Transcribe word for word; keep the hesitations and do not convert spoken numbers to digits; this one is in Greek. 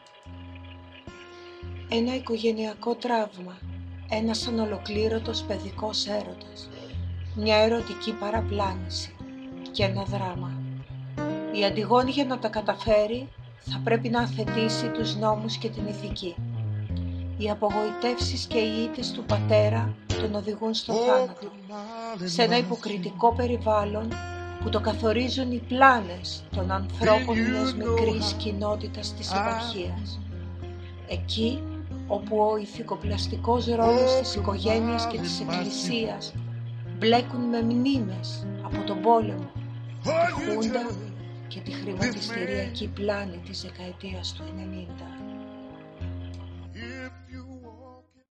Ένα οικογενειακό τραύμα, ένας ανολοκλήρωτος παιδικός έρωτας, μια ερωτική παραπλάνηση και ένα δράμα. Η Αντιγόνη για να τα καταφέρει θα πρέπει να αθετήσει τους νόμους και την ηθική. Οι απογοητεύσεις και οι ήττες του πατέρα τον οδηγούν στο θάνατο, σε ένα υποκριτικό περιβάλλον που το καθορίζουν οι πλάνες των ανθρώπων μιας μικρής κοινότητας της επαρχίας. Εκεί όπου ο ηθικοπλαστικός ρόλος της οικογένειας και της εκκλησίας μπλέκουν με μνήμες από τον πόλεμο, τη Χούντα και τη χρηματιστηριακή πλάνη της δεκαετίας του ενενήντα.